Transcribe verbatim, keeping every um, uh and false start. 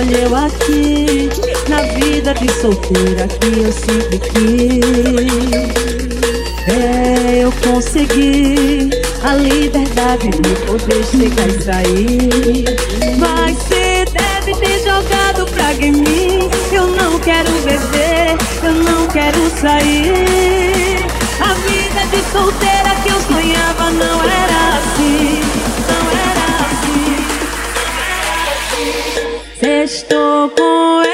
escolheu aqui, na vida de solteira que eu sempre quis. É, eu consegui a liberdade de poder chegar e sair. Mas cê deve ter jogado praga em mim. Eu não quero beber, eu não quero sair. A vida de solteira que eu sonhava não era assim, não era assim. Cê estou com